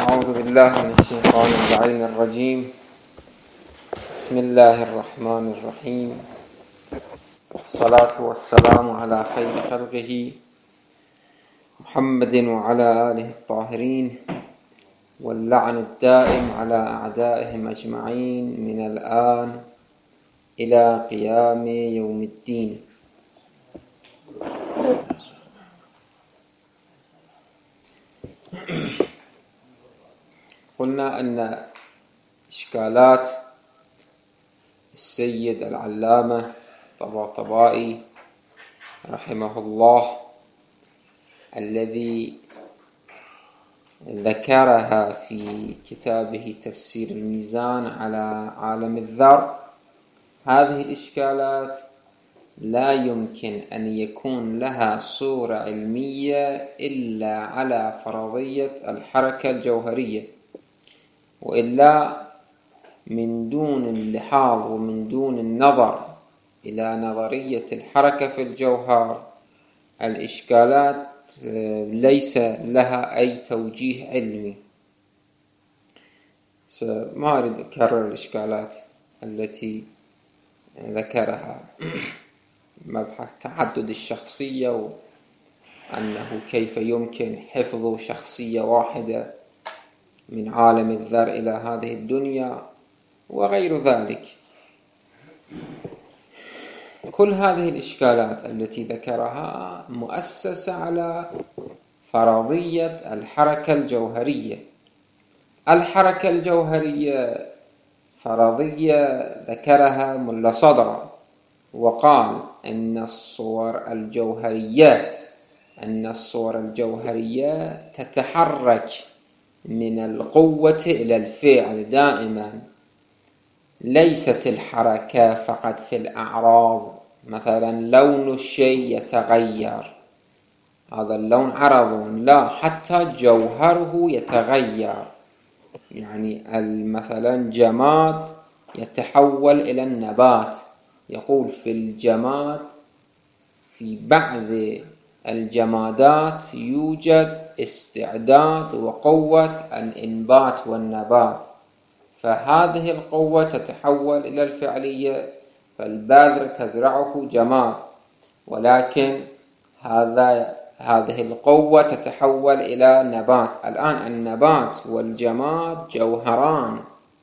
أعوذ بالله من الشيطان اللعين الرجيم. بسم الله الرحمن الرحيم، والصلاة والسلام على خير خلقه محمد وعلى آله الطاهرين، واللعن الدائم على أعدائهم أجمعين من الآن إلى قيام يوم الدين. قلنا أن إشكالات السيد العلامة طباطبائي رحمه الله الذي ذكرها في كتابه تفسير الميزان على عالم الذر، هذه الإشكالات لا يمكن أن يكون لها صورة علمية إلا على فرضية الحركة الجوهرية، وإلا من دون اللحاظ ومن دون النظر إلى نظرية الحركة في الجوهر الإشكالات ليس لها أي توجيه علمي. ما أريد أكرر الإشكالات التي ذكرها، مبحث تعدد الشخصية، وأنه كيف يمكن حفظ شخصية واحدة من عالم الذر إلى هذه الدنيا وغير ذلك. كل هذه الإشكالات التي ذكرها مؤسسة على فرضية الحركة الجوهرية. الحركة الجوهرية فرضية ذكرها ملا صدر، وقال أن الصور الجوهرية تتحرك من القوة إلى الفعل دائما، ليست الحركة فقط في الأعراض. مثلا لون الشيء يتغير، هذا اللون عرض، لا، حتى جوهره يتغير. يعني مثلا جماد يتحول إلى النبات، يقول في الجماد في بعض الجمادات يوجد استعداد وقوة الإنبات والنبات، فهذه القوة تتحول إلى الفعلية، فالبذر تزرعه جماد، ولكن هذه القوة تتحول إلى نبات. الآن النبات والجماد جوهران،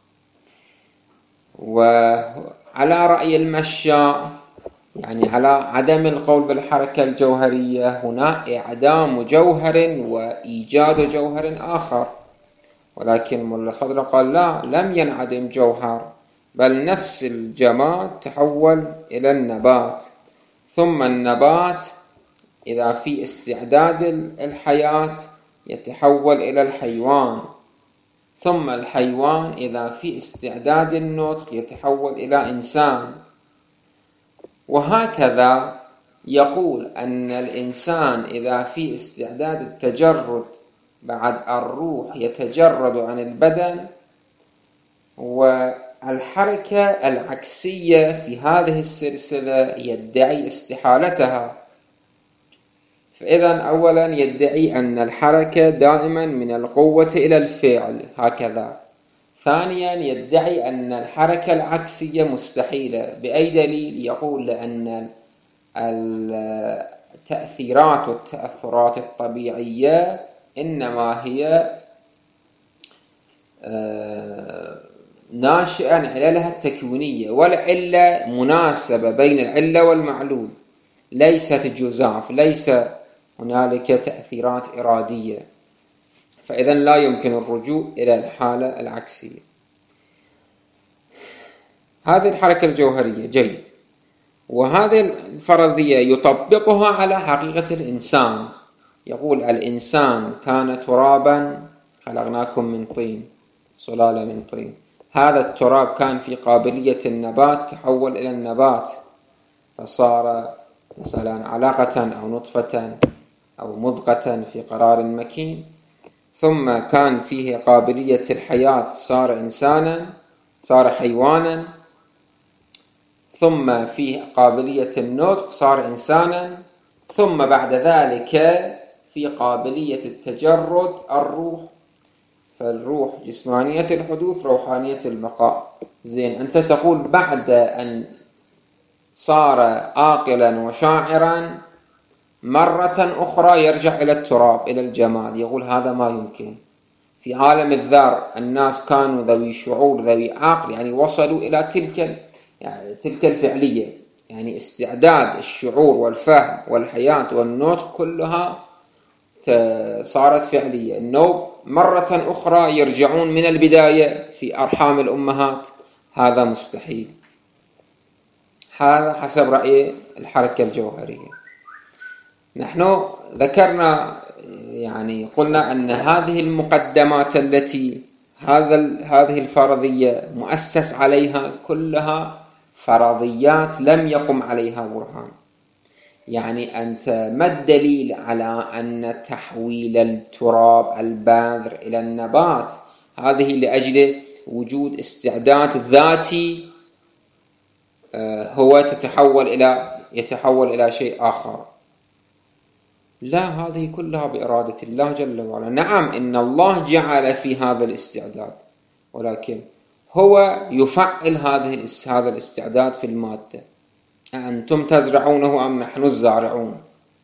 وعلى رأي المشاء، يعني على عدم القول بالحركة الجوهرية، هنا إعدام جوهر وإيجاد جوهر آخر، ولكن ملا صدر قال لا، لم ينعدم جوهر، بل نفس الجماد تحول إلى النبات، ثم النبات إذا في استعداد الحياة يتحول إلى الحيوان، ثم الحيوان إذا في استعداد النطق يتحول إلى إنسان. وهكذا يقول أن الإنسان إذا في استعداد التجرد بعد الروح يتجرد عن البدن، والحركة العكسية في هذه السلسلة يدعي استحالتها. فإذا أولا يدعي أن الحركة دائما من القوة إلى الفعل هكذا. ثانيا يدعي أن الحركة العكسية مستحيلة. بأي دليل؟ يقول لأن التأثيرات والتأثرات الطبيعية إنما هي ناشئة عن عللها التكوينية، والعلة مناسبة بين العلة والمعلول، ليست جزاف، ليس هنالك تأثيرات إرادية، فإذا لا يمكن الرجوع إلى الحالة العكسية. هذه الحركة الجوهرية جيد، وهذه الفرضية يطبقها على حقيقة الإنسان. يقول الإنسان كان ترابا خلقناكم من طين، سلالة من طين. هذا التراب كان في قابلية النبات، تحول إلى النبات فصار مثلا علقة أو نطفة أو مضغة في قرار مكين، ثم كان فيه قابلية الحياة، صار إنسانا، صار حيوانا، ثم فيه قابلية النطق، صار إنسانا، ثم بعد ذلك في قابلية التجرد الروح، فالروح جسمانية الحدوث روحانية البقاء. زين، أنت تقول بعد أن صار عاقلا وشاعرا مرة أخرى يرجع إلى التراب إلى الجماد. يقول هذا ما يمكن. في عالم الذر الناس كانوا ذوي شعور ذوي عقل، يعني وصلوا إلى تلك الفعلية، يعني استعداد الشعور والفهم والحياة والنطق كلها صارت فعلية. النوم مرة أخرى يرجعون من البداية في أرحام الأمهات، هذا مستحيل. هذا حسب رأي الحركة الجوهرية. نحن ذكرنا، يعني قلنا أن هذه المقدمات التي هذه الفرضية مؤسس عليها كلها فرضيات لم يقم عليها برهان. يعني أنت ما الدليل على أن تحويل التراب البذر إلى النبات هذه لأجل وجود استعداد ذاتي هو يتحول إلى شيء آخر؟ لا، هذه كلها بإرادة الله جل وعلا. نعم، إن الله جعل في هذا الاستعداد، ولكن هو يفعل هذا الاستعداد في المادة. أنتم تزرعونه أم نحن الزارعون؟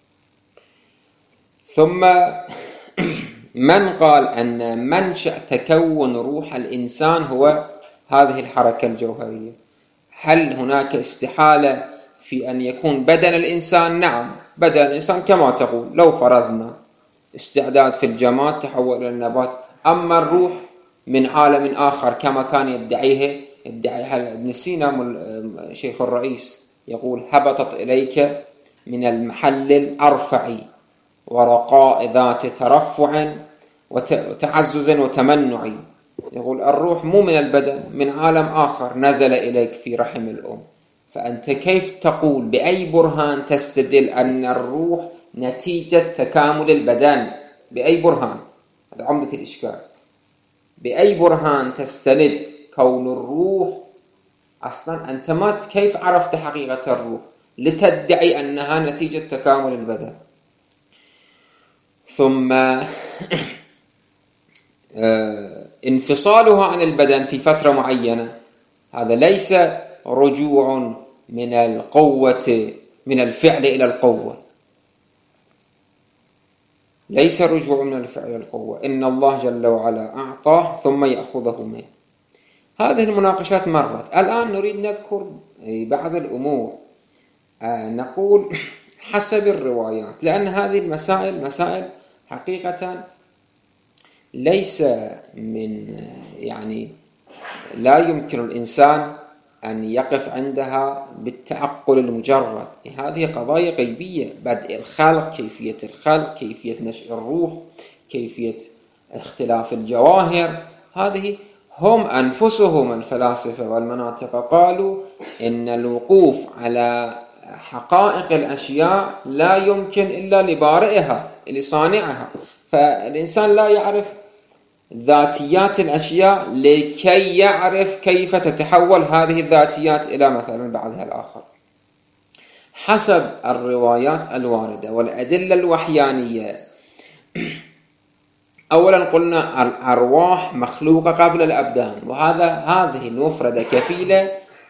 ثم من قال أن منشأ تكون روح الإنسان هو هذه الحركة الجوهرية؟ هل هناك استحالة في أن يكون بدن الإنسان؟ نعم، بدن الإنسان كما تقول، لو فرضنا استعداد في الجماد تحول إلى النبات. أما الروح من عالم آخر كما كان يدعيها ابن سينا شيخ الرئيس، يقول هبطت إليك من المحل الأرفع ورقاء ذات ترفع وتعزز وتمنع. يقول الروح مو من البدن، من عالم آخر نزل إليك في رحم الأم. فأنت كيف تقول، بأي برهان تستدل أن الروح نتيجة تكامل البدن؟ بأي برهان؟ هذا عمدة الإشكال. بأي برهان تستند كون الروح أصلا؟ أنت ما كيف عرفت حقيقة الروح لتدعي أنها نتيجة تكامل البدن؟ ثم انفصالها عن البدن في فترة معينة، هذا ليس رجوع من القوة، من الفعل إلى القوة، ليس رجوع من الفعل إلى القوة. إن الله جل وعلا أعطاه ثم يأخذه منه. هذه المناقشات مرت. الآن نريد نذكر بعض الأمور، نقول حسب الروايات، لأن هذه المسائل مسائل حقيقة ليس من، يعني لا يمكن الإنسان أن يقف عندها بالتعقل المجرد. هذه قضايا غيبية، بدء الخلق، كيفية الخلق، كيفية نشأ الروح، كيفية اختلاف الجواهر. هذه هم أنفسهم الفلاسفة والمناطق قالوا إن الوقوف على حقائق الأشياء لا يمكن إلا لبارئها، لصانعها. فالإنسان لا يعرف ذاتيات الأشياء لكي يعرف كيف تتحول هذه الذاتيات إلى مثلا بعضها الآخر. حسب الروايات الواردة والأدلة الوحيانية، أولا قلنا الأرواح مخلوقة قبل الأبدان، هذه المفردة كفيلة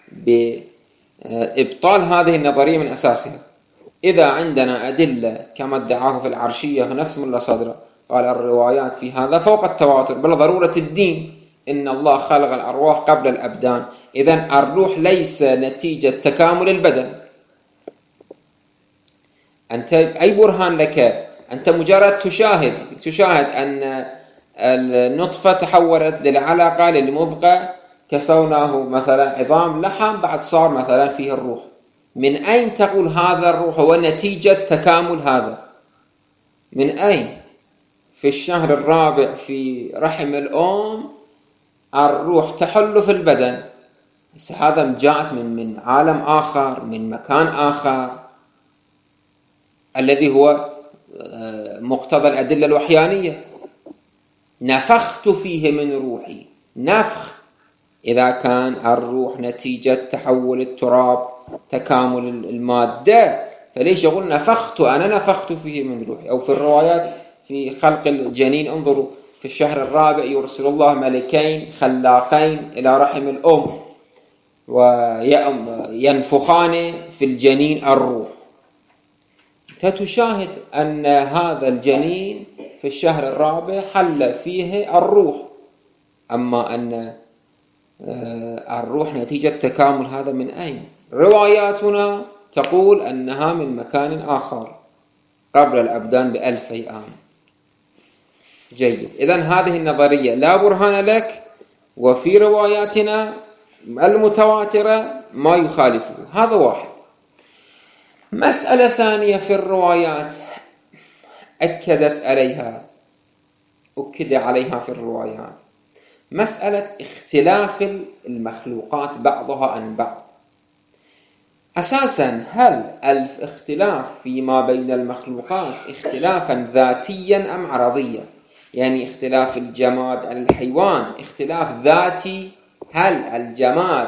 بإبطال هذه النظرية من أساسها. إذا عندنا أدلة كما ادعاه في العرشية نفس ملا صدرة، قال الروايات في هذا فوق التواتر، بل ضرورة الدين، إن الله خلق الأرواح قبل الأبدان. إذن الروح ليس نتيجة تكامل البدن. أنت أي برهان لك؟ أنت مجرد تشاهد أن النطفة تحولت للعلاقة للمضغة، كسوناه مثلا عظام لحم، بعد صار مثلا فيه الروح. من أين تقول هذا الروح هو نتيجة تكامل هذا؟ من أين؟ في الشهر الرابع في رحم الأم الروح تحل في البدن. هذا جاءت من عالم آخر، من مكان آخر، الذي هو مقتضى الأدلة الوحيانية. نفخت فيه من روحي، نفخ. إذا كان الروح نتيجة تحول التراب، تكامل المادة، فليش يقول نفخت، أنا نفخت فيه من روحي؟ أو في الروايات في خلق الجنين، انظروا في الشهر الرابع يرسل الله ملكين خلاقين إلى رحم الأم وينفخان في الجنين الروح. تشاهد أن هذا الجنين في الشهر الرابع حل فيه الروح، أما أن الروح نتيجة تكامل هذا من أين؟ رواياتنا تقول أنها من مكان آخر قبل الأبدان ب1000 عام. جيد، إذن هذه النظرية لا برهان لك، وفي رواياتنا المتواترة ما يخالفه. هذا واحد. مسألة ثانية في الروايات أكد عليها في الروايات مسألة اختلاف المخلوقات بعضها عن بعض. أساسا هل الاختلاف فيما بين المخلوقات اختلافا ذاتيا أم عرضيا؟ يعني اختلاف الجماد عن الحيوان اختلاف ذاتي، هل الجماد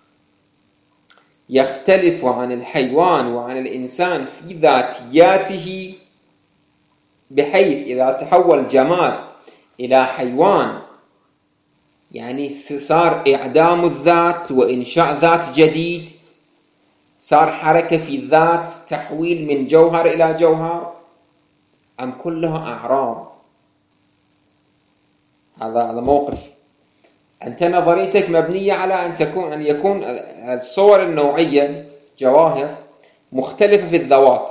يختلف عن الحيوان وعن الإنسان في ذاتياته، بحيث إذا تحول جماد إلى حيوان يعني صار إعدام الذات وإنشاء ذات جديد، صار حركة في الذات، تحويل من جوهر إلى جوهر، أم كلها أعراض؟ هذا موقف. أنت نظريتك مبنية على أن يكون الصور النوعية جواهر مختلفة في الذوات.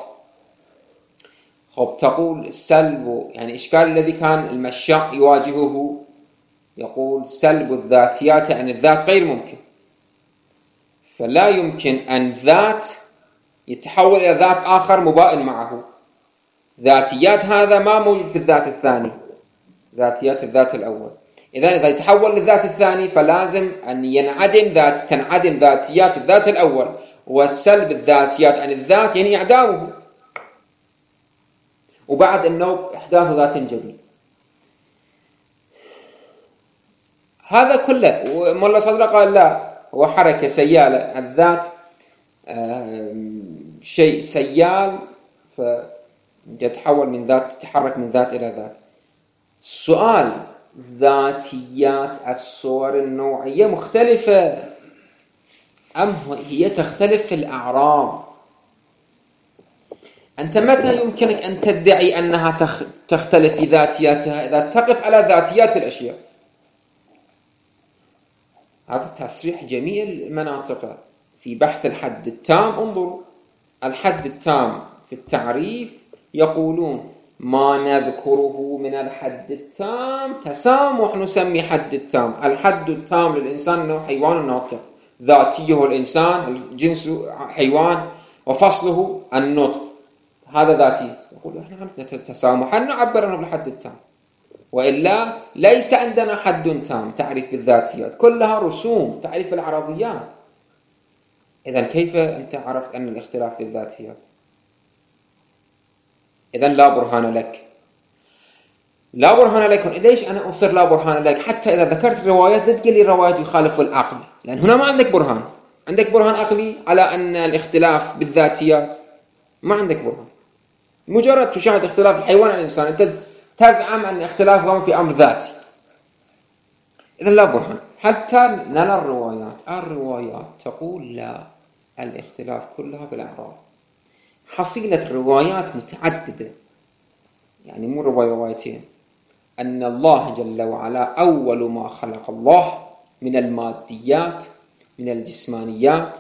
تقول سلب، يعني إشكال الذي كان المشاء يواجهه، يقول سلب الذاتيات عن الذات غير ممكن، فلا يمكن أن ذات يتحول إلى ذات آخر مبائن معه. ذاتيات هذا ما موجود في الذات الثاني، ذاتيات الذات الأول. إذا يتحول للذات الثاني فلازم أن تنعدم ذاتيات الذات الأول، وسلب الذاتيات عن الذات يعني إعدامه، وبعد النوع إحداث ذات جديد. هذا كله. ومولا صدر قال لا، هو حركة سيالة، الذات شيء سيال فيتحول من ذات، تتحرك من ذات إلى ذات. السؤال ذاتيات الصور النوعية مختلفة أم هي تختلف في الأعراض؟ أنت متى يمكنك أن تدعي أنها تختلف في ذاتياتها؟ إذا تقف على ذاتيات الأشياء. هذا تصريح جميع المناطق في بحث الحد التام. انظروا الحد التام في التعريف، يقولون ما نذكره من الحد التام تسامح نسمي حد التام. الحد التام للإنسان أنه حيوان ناطق، ذاتيه الإنسان، الجنس حيوان، وفصله النطق، هذا ذاتي. يقول احنا عندنا تسامح نعبر عنه بالحد التام، وإلا ليس عندنا حد تام. تعريف الذاتيات كلها رسوم، تعريف العربيات. إذن كيف أنت عرفت أن الاختلاف في الذاتيات؟ إذن لا برهان لك. لا برهان لك. ليش أنا أصر لا برهان لك؟ حتى إذا ذكرت روايات لا تقول لي روايات يخالف العقل، لأن هنا ما عندك برهان. عندك برهان عقلي على أن الاختلاف بالذاتيات، ما عندك برهان. مجرد تشاهد اختلاف الحيوان عن الإنسان، أنت تزعم أن اختلافهم في أمر ذاتي. إذن لا برهان. حتى نرى الروايات تقول لا، الاختلاف كلها بالأعراض. حصيلة روايات متعددة، يعني مو روايتين، أن الله جل وعلا أول ما خلق الله من الماديات من الجسمانيات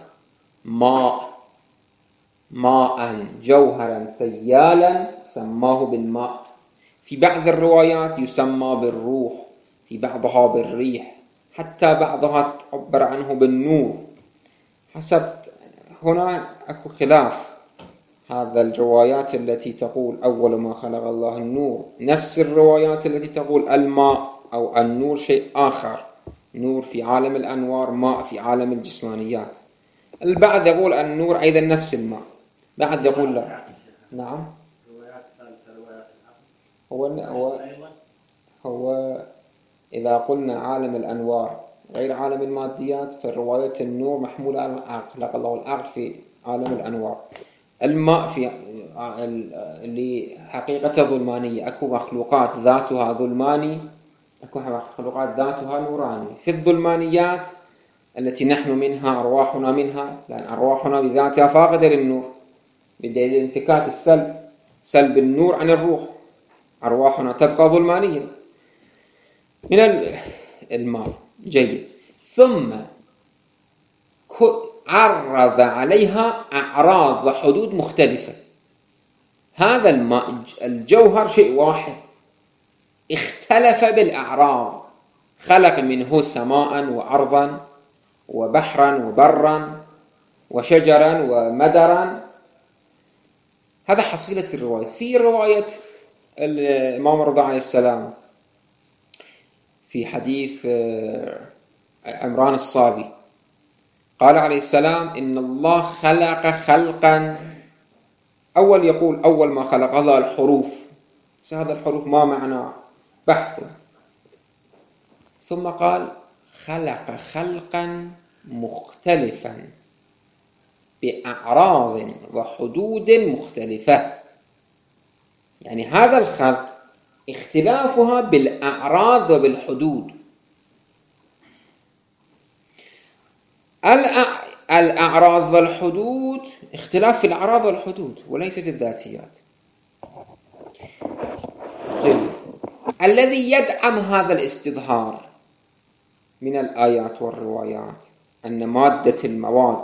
ماء جوهرا سيالا سماه بالماء. في بعض الروايات يسمى بالروح، في بعضها بالريح، حتى بعضها تعبر عنه بالنور. حسب هنا أكو خلاف. هذا الروايات التي تقول أول ما خلق الله النور، نفس الروايات التي تقول الماء أو النور شيء آخر، نور في عالم الأنوار، ماء في عالم الجسمانيات. البعض يقول النور أيضا نفس الماء، بعض يقول لا. نعم، هو إذا قلنا عالم الأنوار غير عالم الماديات، فالرواية النور محمولة على العقل، خلق الله العقل في عالم الأنوار. الماء في اللي حقيقته ظلمانية، أكو مخلوقات ذاتها ظلماني أكو مخلوقات ذاتها نوراني. في الظلمانيات التي نحن منها، أرواحنا منها، لأن أرواحنا بذاتها فاقدة للنور بدليل انفكاك سلب النور عن الروح، أرواحنا تبقى ظلمانية من الماء. جيد. ثم عرض عليها أعراض وحدود مختلفة. هذا الماء الجوهر شيء واحد، اختلف بالأعراض، خلق منه سماء وأرضا وبحرا وبرا وشجرا ومدرا. هذا حصيلة الرواية. في رواية الإمام الرضا عليه السلام في حديث عمران الصابي قال عليه السلام إن الله خلق خلقا، يقول أول ما خلق الله الحروف، هذا الحروف ما معنى بحث، ثم قال خلق خلقا مختلفا بأعراض وحدود مختلفة. يعني هذا الخلق اختلافها بالأعراض وبالحدود. الأعراض والحدود، اختلاف في الأعراض والحدود وليس في الذاتيات. الذي يدعم هذا الاستظهار من الآيات والروايات أن مادة المواد،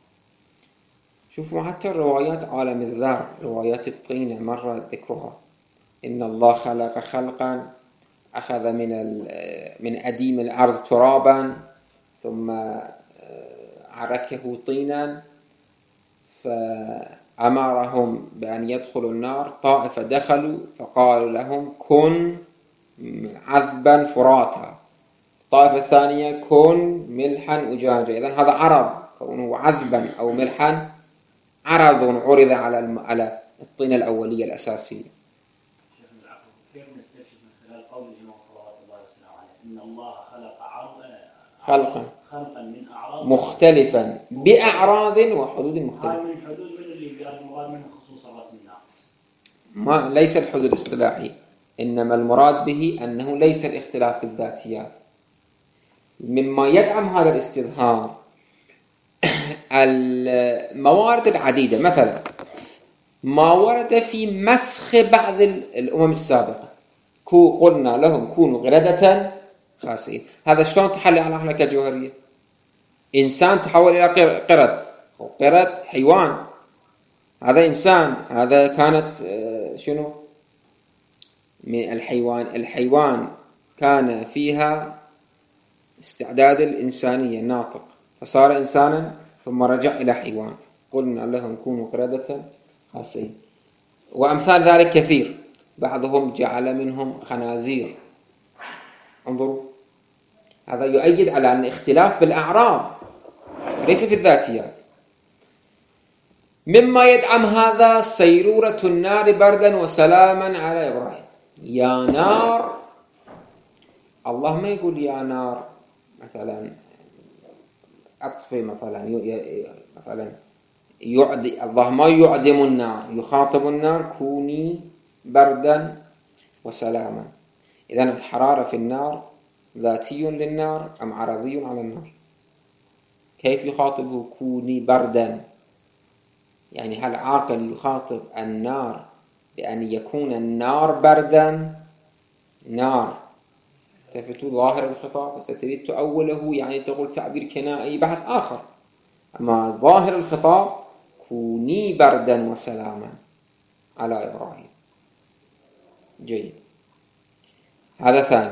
شوفوا حتى الروايات عالم الذر، روايات الطينة مرة ذكرها، إن الله خلق خلقا أخذ من أديم الأرض ترابا ثم عركه طينا فأمرهم بأن يدخلوا النار، طائفة دخلوا فقالوا لهم كن عذبا فراتا، الطائفة الثانية كن ملحا أجاجا. إذن هذا عرض، كونه عذبا أو ملحا عرض عرض على الطينة الأولية الأساسية. كيف نستكشف من خلال قول الإمام صلوات الله وسلامه عليه إن الله خلقا من أعراض مختلفا بأعراض وحدود مختلفة. هاي من الحدود من اللي قال المراد منه خصوص الرسم الناقص، ما ليس الحدود الاصطلاحي، إنما المراد به أنه ليس الاختلاف بالذاتيات. مما يدعم هذا الاستظهار الموارد العديدة، مثلا ما ورد في مسخ بعض الأمم السابقة، قلنا لهم كونوا قردة خاسئين. هذا شلون تحلي على أهلك الجوهرية؟ إنسان تحول إلى قرد حيوان، هذا إنسان، هذا كانت شنو من الحيوان كان فيها استعداد الإنسانية ناطق فصار إنسانا ثم رجع إلى حيوان. قلنا لهم كونوا قردة خاسئين. وأمثال ذلك كثير، بعضهم جعل منهم خنازير. انظروا، هذا يؤيد على أن اختلاف بالأعراض ليس في الذاتيات. مما يدعم هذا سيرورة النار بردا وسلاما على إبراهيم. يا نار، الله ما يقول يا نار مثلا أطفئ، مثلا الله ما يعدم النار، يخاطب النار كوني بردا وسلاما. إذن الحرارة في النار ذاتي للنار أم عرضي على النار؟ كيف يخاطبه كوني بردا؟ يعني هل عاقل يخاطب النار بأن يكون النار بردا؟ نار تفتو ظاهر الخطاب وستريد تؤوله، يعني تقول تعبير كنائي بحث آخر. أما ظاهر الخطاب كوني بردا وسلاما على إبراهيم. جيد. هذا ثاني.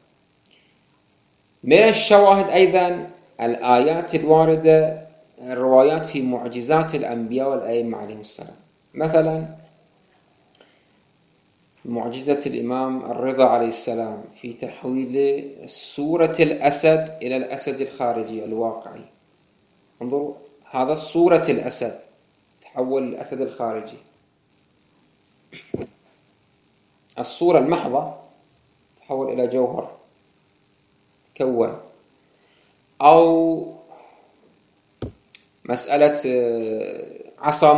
من الشواهد أيضا الآيات الواردة، الروايات في معجزات الأنبياء والأئمة عليهم السلام. مثلا معجزة الإمام الرضا عليه السلام في تحويل صورة الأسد إلى الأسد الخارجي الواقعي. انظروا، هذا صورة الأسد تحول الأسد الخارجي، الصورة المحضة تحول إلى جوهر كون. أو مسألة عصا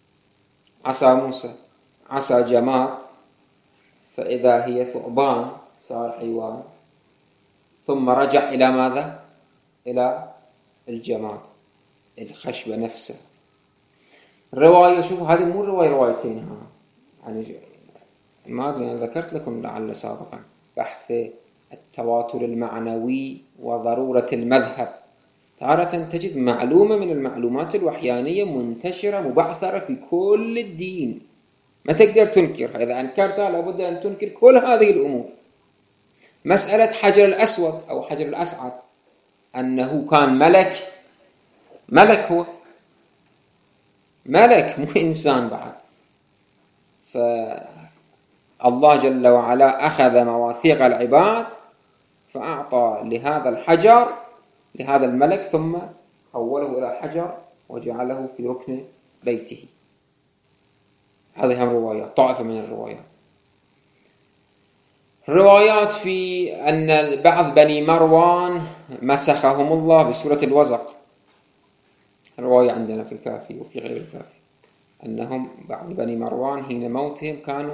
موسى، عصا جماد فإذا هي ثعبان صار حيوان، ثم رجع إلى ماذا؟ إلى الجماد، الخشبة نفسه. الرواية، شوفوا هذه مو روايتين ها، يعني ما أدري أنا ذكرت لكم لعل سابقا بحث التواتر المعنوي وضرورة المذهب. تارة تجد معلومة من المعلومات الوحيانية منتشرة مبعثرة في كل الدين، ما تقدر تنكرها. إذا أنكرتها لابد أن تنكر كل هذه الأمور. مسألة حجر الأسود أو حجر الأسعد، أنه كان ملك، هو ملك مو إنسان بعد. فالله جل وعلا أخذ مواثيق العباد فأعطى لهذا الحجر لهذا الملك، ثم حوله إلى حجر وجعله في ركن بيته. هذه هم روايات، طائفة من الروايات في أن بعض بني مروان مسخهم الله بسورة الوزق. الرواية عندنا في الكافي وفي غير الكافي أنهم بعض بني مروان حين موتهم كانوا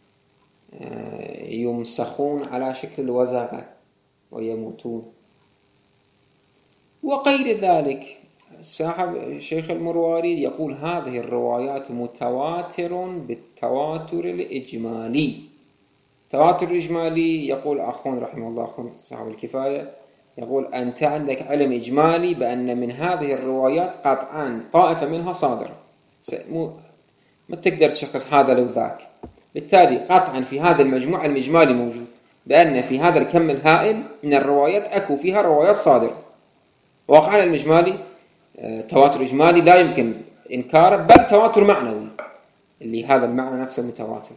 يمسخون على شكل الوزغة ويموتون وغير ذلك. صاحب الشيخ المرواريد يقول هذه الروايات متواتر بالتواتر الإجمالي. التواتر الإجمالي يقول أخونا رحمه الله، أخونا صاحب الكفاية، يقول أنت عندك علم إجمالي بأن من هذه الروايات قطعا طائفة منها صادرة، ما تقدر تشخص هذا لو ذاك. بالتالي قطعا في هذا المجموع الإجمالي موجود بأن في هذا الكم الهائل من الروايات أكو فيها روايات صادرة. واقعا المجمالي تواتر إجمالي لا يمكن إنكاره، بل تواتر معنوي اللي هذا المعنى نفسه متواتر.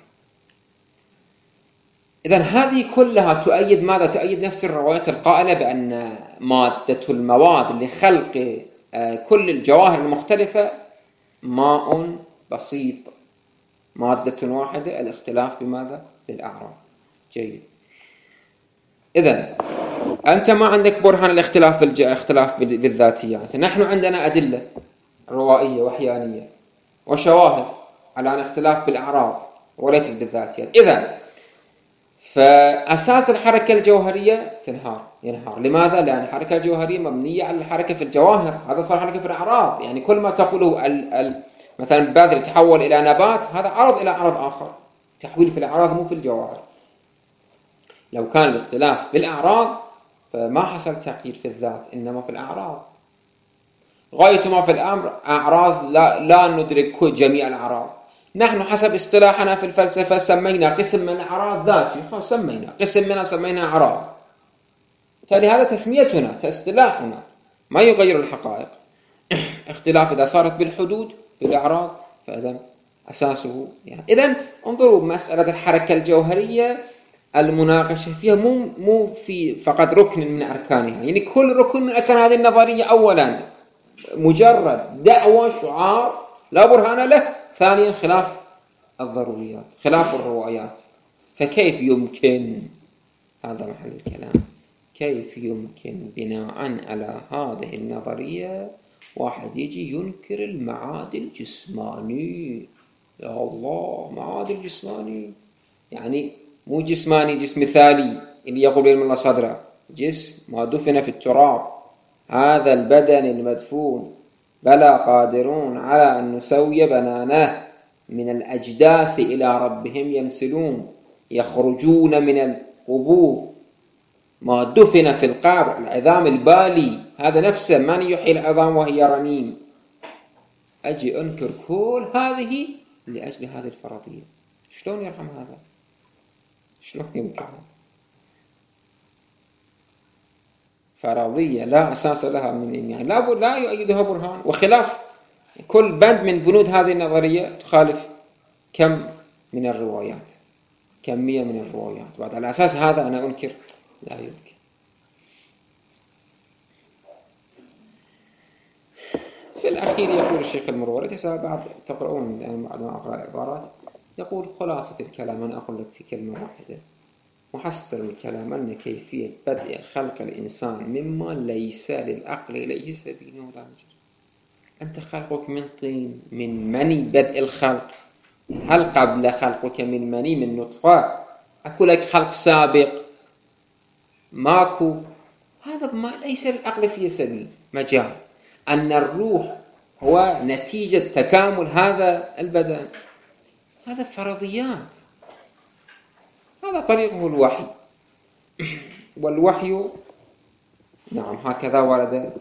إذن هذه كلها تؤيد ماذا؟ تؤيد نفس الروايات القائلة بأن مادة المواد لخلق كل الجواهر المختلفة ماء بسيط، مادة واحدة، الاختلاف بماذا؟ بالأعراض. جيد. إذن أنت ما عندك برهان الاختلاف بالذاتيات. نحن عندنا أدلة روائية وحيانية وشواهد على أن اختلاف بالأعراض وليس بالذاتيات. إذن فأساس الحركة الجوهرية ينهار. لماذا؟ لأن الحركة الجوهرية مبنية على الحركة في الجواهر، هذا صار حركة في الأعراض. يعني كل ما تقوله مثلا البذر تحول إلى نبات، هذا عرض إلى عرض آخر، تحويل في الأعراض مو في الجواهر. لو كان الاختلاف بالأعراض فما حصل تغيير في الذات، إنما في الأعراض. غاية ما في الأمر أعراض لا ندرك جميع الأعراض. نحن حسب اصطلاحنا في الفلسفة سمينا قسم من الأعراض ذاتي، سمينا قسم منها سمينا أعراض. فلهذا تسميتنا اصطلاحنا ما يغير الحقائق. اختلاف إذا صارت بالحدود بالأعراض فإذا أساسه يعني. إذن انظروا مسألة الحركة الجوهرية المناقشة فيها مو في فقط ركن من أركانها، يعني كل ركن من أركان هذه النظرية أولا مجرد دعوة شعار لا برهان له، ثانيا خلاف الضروريات، خلاف الروايات. فكيف يمكن، هذا محل الكلام، كيف يمكن بناء على هذه النظرية واحد يجي ينكر المعاد الجسماني؟ يا الله، معاد الجسماني يعني مو جسماني جسم مثالي اللي يقول بين الله صدره، جسم ما دفن في التراب، هذا البدن المدفون. بلى قادرون على أن نسوي بنانه، من الأجداث إلى ربهم ينسلون، يخرجون من القبور، ما دفن في القبر، العظام البالي، هذا نفسه من يحيي العظام وهي رميم. أجي أنكر كل هذه لأجل هذه الفرضية. شلون يرحم هذا؟ شلون يمكن؟ فرضية لا أساس لها من يعني لا يؤيدها برهان، وخلاف كل بند من بنود هذه النظرية تخالف كم من الروايات، كمية من الروايات. بعد على أساس هذا أنا أنكر؟ لا يمكن. في الأخير يقول الشيخ المروردي، بعد تقرؤون يعني بعد ما أقرأ العبارات، يقول خلاصة الكلام، أنا أقول لك في كلمة واحدة، محصل الكلام أن كيفية بدء خلق الإنسان مما ليس للعقل إليه سبيل ولا مجال. أنت خلقك من طين، من مني بدء الخلق. هل قبل خلقك من مني من نطفة أقول لك خلق سابق؟ ماكو، هذا ما ليس العقل فيه سبيل مجال. أن الروح هو نتيجة تكامل هذا البدن، هذا فرضيات. هذا طريقه الوحي، والوحي نعم هكذا ورد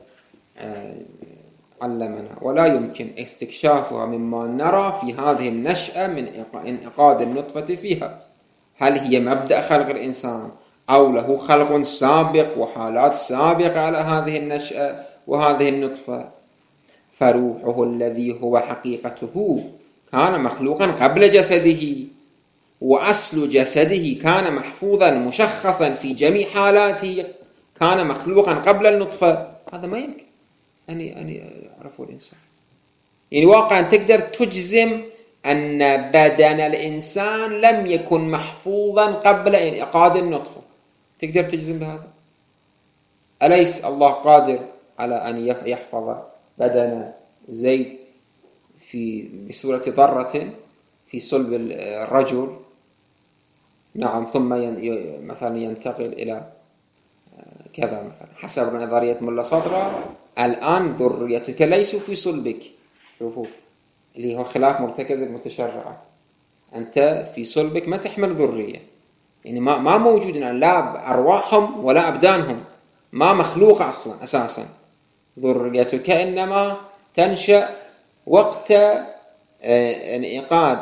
علمنا، ولا يمكن استكشافها مما نرى في هذه النشأة من انعقاد النطفة فيها. هل هي مبدأ خلق الإنسان أو له خلق سابق وحالات سابقة على هذه النشأة وهذه النطفة؟ فروحه الذي هو حقيقته كان مخلوقا قبل جسده، وأصل جسده كان محفوظا مشخصا في جميع حالاته، كان مخلوقا قبل النطفة. هذا ما يمكن أن يعرفه الإنسان. يعني واقعا تقدر تجزم أن بدن الإنسان لم يكن محفوظا قبل انعقاد النطفة، تقدر تجزم بهذا؟ أليس الله قادر على أن يحفظ بدن زيد بصورة ذرة في صلب الرجل، نعم، ثم مثلا ينتقل إلى كذا مثلا حسب نظرية ملا صدرة، الآن ذريتك ليسوا في صلبك. شوفوا اللي هو خلاف مرتكز المتشرعة، أنت في صلبك ما تحمل ذرية، يعني ما موجود لا أرواحهم ولا أبدانهم، ما مخلوق أصلا أساسا. ذريتك إنما تنشأ وقت انعقاد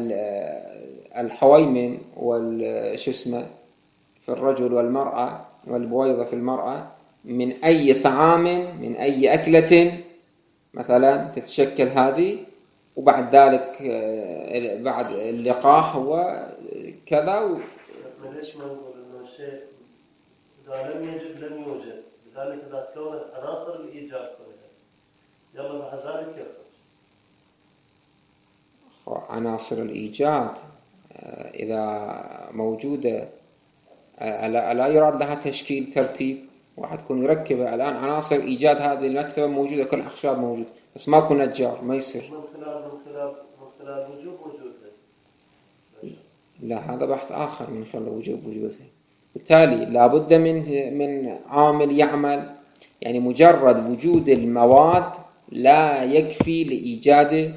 الحويمن والشسمة في الرجل والمرأة والبويضة في المرأة، من أي طعام من أي أكلة مثلا تتشكل هذه، وبعد ذلك بعد اللقاح وكذا ليش ما نقول إنه شيء إذا لم يجد لم يوجد، لذلك إذا كونت عناصر الإيجاد كلها يلا بعد ذلك يخرج. عناصر الإيجاد إذا موجودة لا يراد لها تشكيل ترتيب، واحد يكون يركبها. الآن عناصر إيجاد هذه المكتبة موجودة، كل أخشاب موجود، بس ماكو نجار، ما يصير. من خلال وجودها. لا، هذا بحث آخر من خلال وجودها. بالتالي لابد من عامل يعمل، يعني مجرد وجود المواد لا يكفي لإيجاد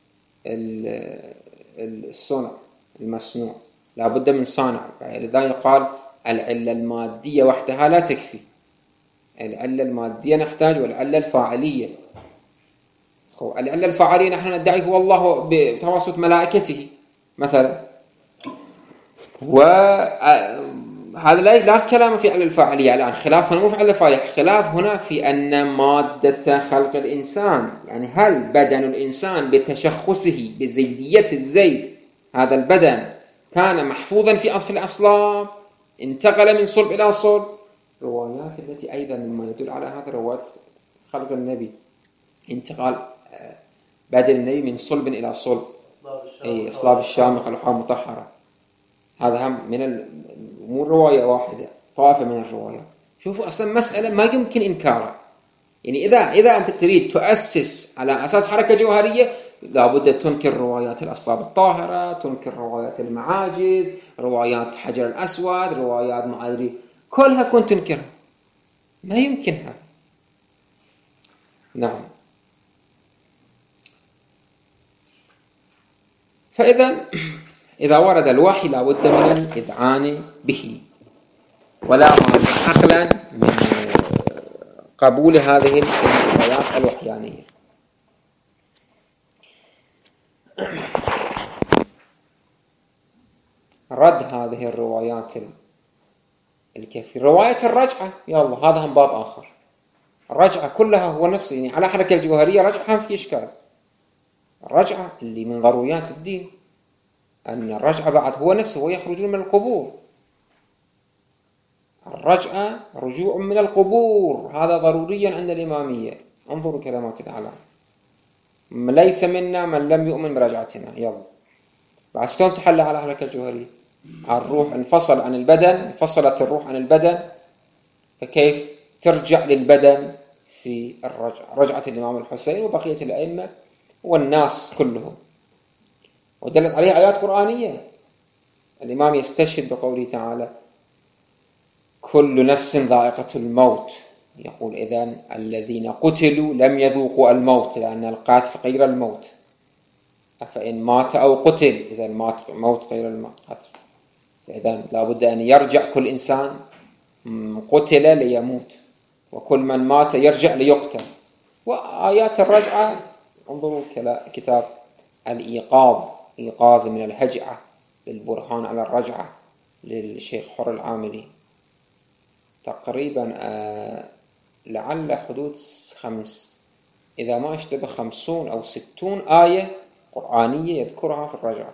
الصنع المصنوع، لابد من صانع. لذلك قال العلة المادية وحدها لا تكفي، العلة المادية نحتاج والعلة الفاعلية. العلة الفاعلية نحن ندعي هو الله بتوسط ملائكته مثلا، وهذا لا كلام في علة الفاعلية. الآن خلاف هنا مو في علة الفاعلية، خلاف هنا في أن مادة خلق الإنسان، يعني هل بدن الإنسان بتشخصه بزيدية الزيد، هذا البدن كان محفوظا في الأصلاب، انتقل من صلب إلى صلب. روايات التي أيضا مما يدل على هذا روايات خلق النبي، انتقال بدن النبي من صلب إلى صلب، أي أصلاب الشامخة لحام مطهرة. هذا هم من مو رواية واحدة، طائفة من الروايات. شوفوا أصلا مسألة ما يمكن إنكارها. يعني إذا أنت تريد تؤسس على أساس حركة جوهرية، لابد تنكر روايات الأصلاب الطاهرة، تنكر روايات المعاجز، روايات حجر الأسود، روايات ما أدري، كلها كنت تنكرها، ما يمكنها. نعم. إذا ورد الوحي لابد من الإذعان به، ولا مانع عقلا من قبول هذه الروايات الوحيانية. رد هذه الروايات الكثير، رواية الرجعة، يلا هذا هم باب آخر. الرجعة كلها هو نفسه، يعني على حركة الجوهرية رجعة في إشكال. الرجعة اللي من ضروريات الدين، أن الرجعة بعد هو نفسه ويخرجون من القبور. الرجعة رجوع من القبور، هذا ضروريا عند الإمامية. انظروا كلمات الأعلام، ليس منا من لم يؤمن برجعتنا. يلا بعد شلون تحل على حركة الجوهرية؟ الروح انفصل عن البدن، انفصلت الروح عن البدن، فكيف ترجع للبدن في الرجعة؟ رجعة الإمام الحسين وبقية الأئمة والناس كلهم، ودلت عليه آيات قرآنية. الإمام يستشهد بقوله تعالى كل نفس ذائقة الموت. يقول إذن الذين قتلوا لم يذوقوا الموت، لأن القاتل غير الموت. فإن مات أو قتل إذن موت غير القتل. إذن لا بد أن يرجع كل إنسان قتل ليموت، وكل من مات يرجع ليقتل. وآيات الرجعة انظروا كتاب إيقاظ من الهجعة للبرهان على الرجعة للشيخ حر العاملي، تقريبا لعل حدود إذا ما اشتبه 50 أو 60 آية قرآنية يذكرها في الرجعة.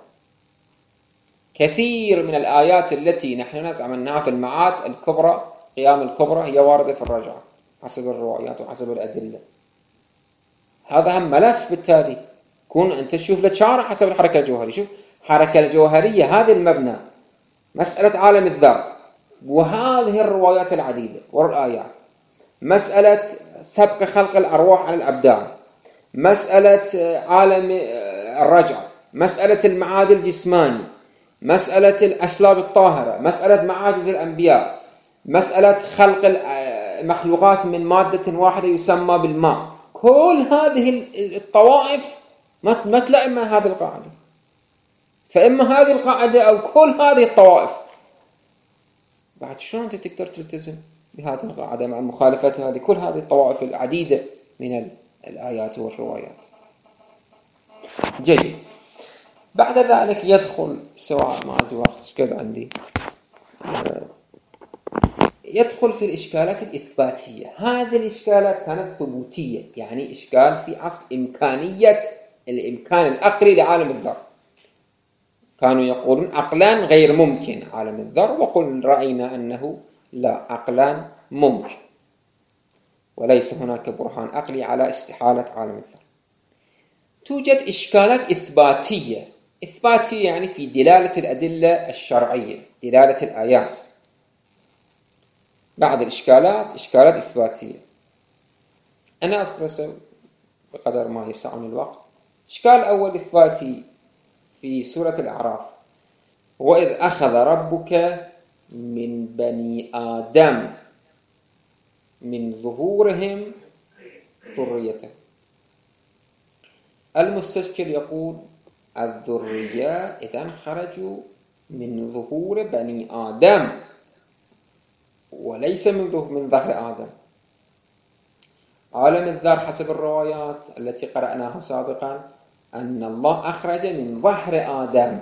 كثير من الآيات التي نحن نزعم أنها في المعاد الكبرى، قيام الكبرى، هي واردة في الرجعة حسب الروايات وحسب الأدلة. هذا هم ملف بالتالي. كون أنت تشوف لك شارع حسب الحركة الجوهرية. شوف حركة الجوهرية هذه المبنى، مسألة عالم الذر وهذه الروايات العديدة والآيات، مسألة سبق خلق الأرواح على الأبدان، مسألة عالم الرجعة، مسألة المعاد الجسماني، مسألة الأسلاب الطاهرة، مسألة معاجز الأنبياء، مسألة خلق المخلوقات من مادة واحدة يسمى بالماء. كل هذه الطوائف ما تلاقي إما هذه القاعدة، فإما هذه القاعدة أو كل هذه الطوائف. بعد شلون أنت تقدر تلتزم بهذه القاعدة مع مخالفتها لكل هذه الطوائف العديدة من الآيات والروايات؟ جيد. بعد ذلك يدخل، سواء ما عندي وقت كذا عندي، يدخل في الإشكالات الإثباتية. هذه الإشكالات كانت ثبوتية، يعني إشكال في أصل إمكانية الإمكان العقلي لعالم الذر. كانوا يقولون عقلان غير ممكن عالم الذر، وقل رأينا أنه لا، عقلان ممكن، وليس هناك برهان عقلي على استحالة عالم الذر. توجد إشكالات إثباتية يعني في دلالة الأدلة الشرعية، دلالة الآيات. بعض الإشكالات إشكالات إثباتية. أنا أذكر بقدر ما يسعني الوقت. إشكال أول إثباتي في سورة الأعراف: وإذ أخذ ربك من بني آدم من ظهورهم ذريته. المستشكل يقول الذرية إذن خرجوا من ظهور بني آدم وليس من ظهر آدم. عالم الذر حسب الروايات التي قرأناها سابقا أن الله أخرج من ظهر آدم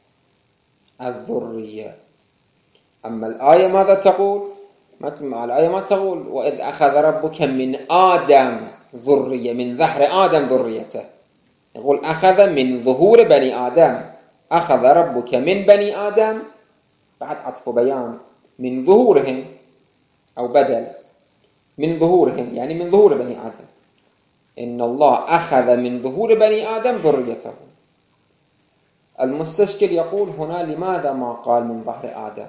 الذرية. أما الآية ماذا تقول؟ الآية ما تقول وإذ أخذ ربك من آدم ذرية، من ظهر آدم ذريته. يقول أخذ من ظهور بني آدم. أخذ ربك من بني آدم، بعد عطف بيان، من ظهورهم أو بدل من ظهورهم، يعني من ظهور بني آدم. إن الله أخذ من ظهور بني آدم ذريته. المستشكل يقول هنا لماذا ما قال من ظهر آدم؟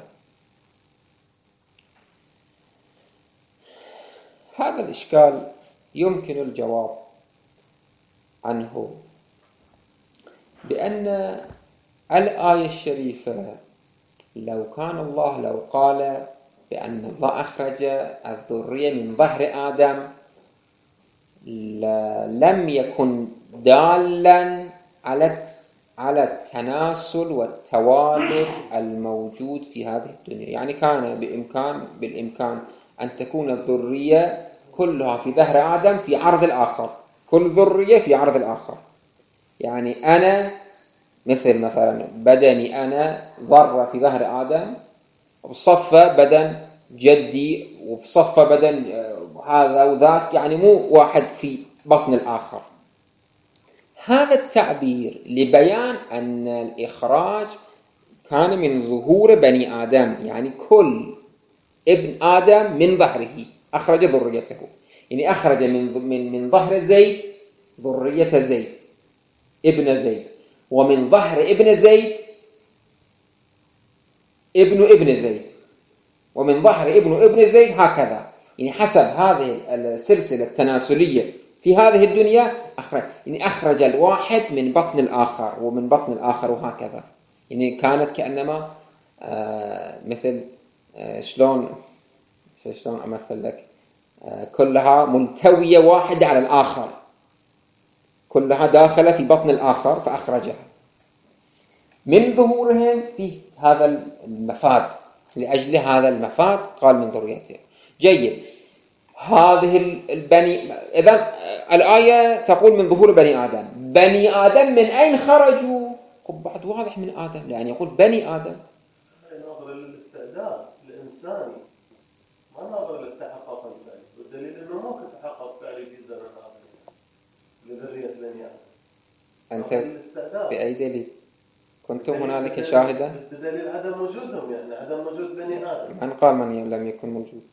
هذا الإشكال يمكن الجواب عنه بأن الآية الشريفة لو كان الله لو قال بأن الله أخرج الذرية من ظهر آدم لم يكن دالا على التناسل والتوالد الموجود في هذه الدنيا. يعني كان بالإمكان أن تكون الذرية كلها في ظهر آدم في عرض الآخر، كل ذرية في عرض الآخر. يعني أنا مثلا بدني أنا ذرة في ظهر آدم، وبصفة بدن جدي، وبصفة بدن هذا وذاك، يعني مو واحد في بطن الآخر. هذا التعبير لبيان أن الإخراج كان من ظهور بني آدم، يعني كل ابن آدم من ظهره أخرج ذريته. يعني أخرج من ظهر زيد ذرية زيد ابن زيد، ومن ظهر ابن زيد ابن زيد، ومن ظهر ابن زيد، هكذا. يعني حسب هذه السلسلة التناسلية في هذه الدنيا أخرج الواحد من بطن الآخر ومن بطن الآخر، وهكذا. يعني كانت كأنما مثل شلون شلون أمثل لك؟ كلها ملتوية واحدة على الآخر، كلها داخلة في بطن الآخر فأخرجها. من ظهورهم في هذا المفاد، لأجل هذا المفاد قال من ذريته. جيد. هذه البني، إذا الآية تقول من ظهور بني آدم. بني آدم من أين خرجوا؟ بعد واضح من آدم، لأن يقول بني آدم. ناظر للاستعداد الإنساني، ما ناظر للتحقق الفعلي، والدليل أنه ما كنت تحقق فعلي في زمن آدم لذرية بني آدم. أنت بأي دليل؟ كنتم هنالك شاهدا؟ بدليل عدم وجودهم، يعني عدم وجود بني آدم. من قال من لم يكن موجود؟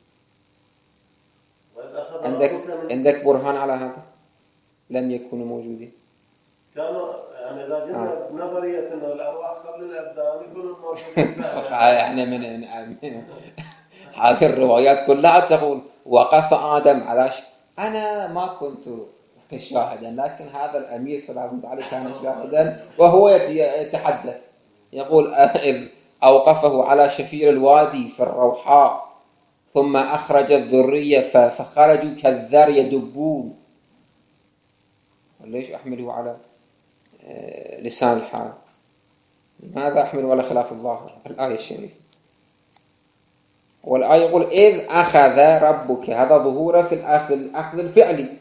عندك برهان على هذا؟ لم يكونوا موجودين. كانوا يعني إذا جينا نظرية أنه الأرواح قبل الأبدان يكونوا موجودين. احنا من هذه الروايات كلها تقول وقف آدم على أنا ما كنت شاهدا، لكن هذا الأمير صلى الله عليه وسلم كان شاهدا، وهو يتحدث يقول إذ أوقفه على شفير الوادي في الروحاء ثم أخرج الذرية فخرجوا كالذر يدبون. ليش أحمله على لسان الحال؟ ماذا أحمله على خلاف الظاهر؟ الآية الشريفة. والآية يقول إذ أخذ ربك، هذا ظهوره في الأخذ الفعلي،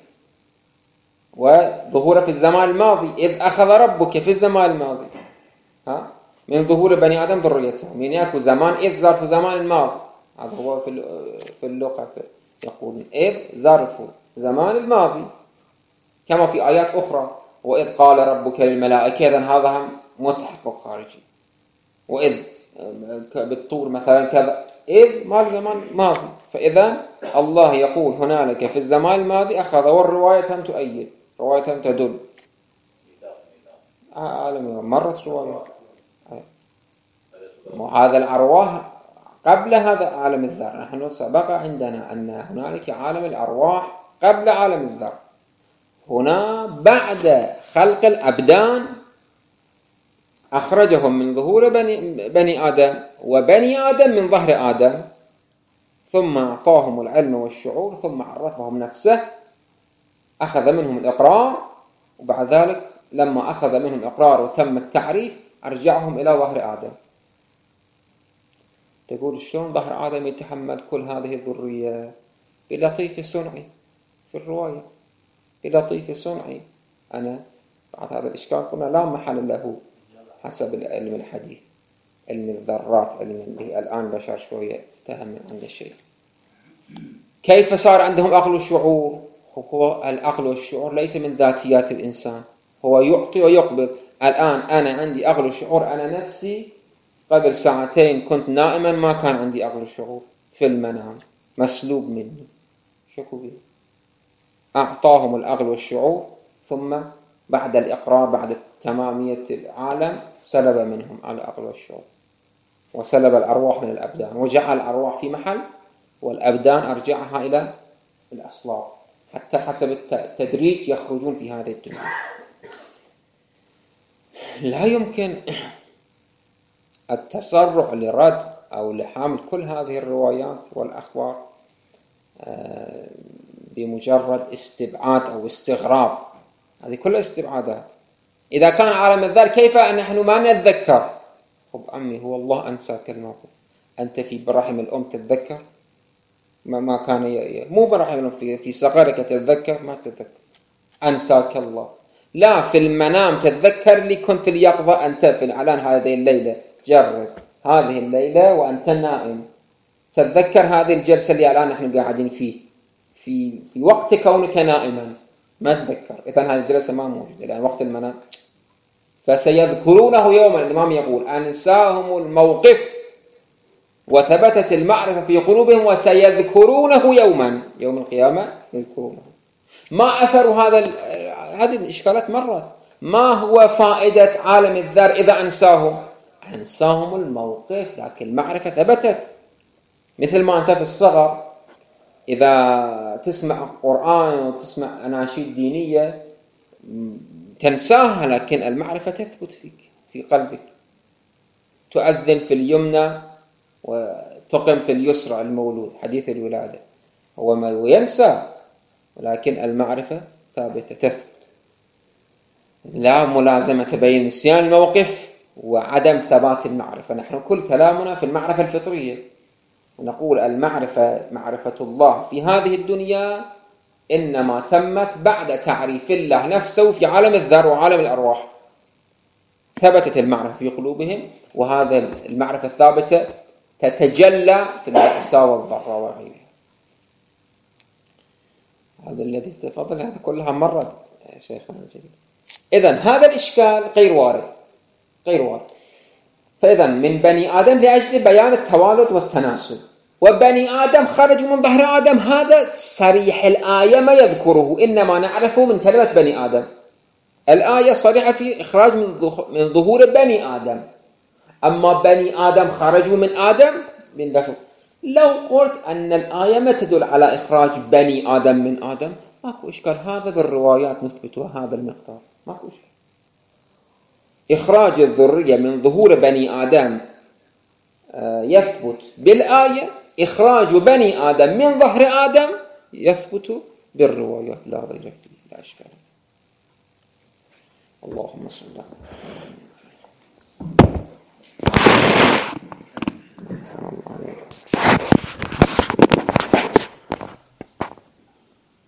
وظهوره في الزمان الماضي. إذ أخذ ربك في الزمان الماضي من ظهور بني آدم ذريتهم، من يأكل زمان إذ ظرف زمان الماضي، هذا هو في اللغة يقول إذ ظرف زمان الماضي، كما في آيات أخرى وإذ قال ربك للملائكة، إذن هذا متحقق خارجي. وإذ بالطور مثلا كذا، إذ مال زمان ماضي. فإذا الله يقول هنالك في الزمان الماضي أخذ، والرواية هم تؤيد، رواية هم تدل. مرت رواية هذا الأرواح قبل هذا عالم الذر. نحن سبق عندنا أن هنالك عالم الأرواح قبل عالم الذر. هنا بعد خلق الأبدان أخرجهم من ظهور بني آدم، وبني آدم من ظهر آدم، ثم أعطاهم العلم والشعور، ثم عرفهم نفسه، أخذ منهم الإقرار، وبعد ذلك لما أخذ منهم الإقرار وتم التعريف أرجعهم إلى ظهر آدم. تقول شلون ظهر آدم يتحمل كل هذه الذرية؟ بلطيف صنعي في الرواية، بلطيف صنعي. أنا بعد هذا الإشكال قلنا لا محل له حسب العلم الحديث، علم الذرات، علم اللي الآن بشر شوية افتهم عند الشيء. كيف صار عندهم عقل وشعور؟ هو العقل والشعور ليس من ذاتيات الإنسان، هو يعطي ويقبل. الآن أنا عندي عقل وشعور، أنا نفسي قبل ساعتين كنت نائما ما كان عندي عقل وشعور، في المنام مسلوب مني. شكو بيه؟ أعطاهم العقل والشعور، ثم بعد الإقرار، بعد تمامية العالم، سلب منهم العقل والشعور، وسلب الأرواح من الأبدان، وجعل الأرواح في محل، والأبدان أرجعها إلى الأصلاب، حتى حسب التدريج يخرجون في هذه الدنيا. لا يمكن التسرع لرد أو لحمل كل هذه الروايات والأخبار بمجرد استبعاد أو استغراب. هذه كلها استبعادات. إذا كان عالم الذر كيف نحن ما نتذكر؟ خب أمي، هو الله أنساك الموقف. أنت في برحم الأم تتذكر؟ ما كان مو برحم الأم، في صغرك تتذكر؟ ما تتذكر. أنساك الله. لا، في المنام تتذكر لي كنت في اليقظة أنت في الإعلان هذه الليلة. جرب هذه الليلة وأنت نائم، تتذكر هذه الجلسة اللي الآن نحن قاعدين فيه في وقت كونك نائما، ما تذكر. إذن هذه الجلسة ما موجودة الآن وقت المنام. فسيذكرونه يوما، الإمام يقول أنساهم الموقف وثبتت المعرفة في قلوبهم، وسيذكرونه يوما، يوم القيامة يذكرونه. ما أثر هذه الإشكالات مرة. ما هو فائدة عالم الذر إذا أنساهم الموقف، لكن المعرفة ثبتت. مثل ما أنت في الصغر إذا تسمع قرآن وتسمع أناشيد دينية تنساها، لكن المعرفة تثبت فيك في قلبك. تؤذن في اليمنى تقم في اليسرى المولود حديث الولادة، هو ما ينسى، ولكن المعرفة ثابتة تثبت. لا ملازمة بين نسيان الموقف وعدم ثبات المعرفة. نحن كل كلامنا في المعرفة الفطرية، ونقول المعرفة معرفة الله في هذه الدنيا إنما تمت بعد تعريف الله نفسه في عالم الذر وعالم الأرواح. ثبتت المعرفة في قلوبهم، وهذا المعرفة الثابتة تتجلى في البأساء والضراء وغيرها. هذا الذي تفضل، هذا كلها مرت شيخنا الجليل. إذن هذا الإشكال غير وارد. فإذا من بني آدم لأجل بيان التوالد والتناسل، وبني آدم خرجوا من ظهر آدم، هذا صريح الآية ما يذكره، إنما نعرفه من كلمة بني آدم. الآية صريحة في إخراج من ظهور بني آدم، أما بني آدم خرجوا من آدم من بشر. لو قلت أن الآية ما تدل على إخراج بني آدم من آدم، ماكو إشكال، هذا بالروايات نثبت هذا المقدار، ماكو إشكال. إخراج الذرية من ظهور بني آدم يثبت بالآية، إخراج بني آدم من ظهر آدم يثبت بالروايات، لا غير فيه، لا إشكال. اللهم صل على محمد.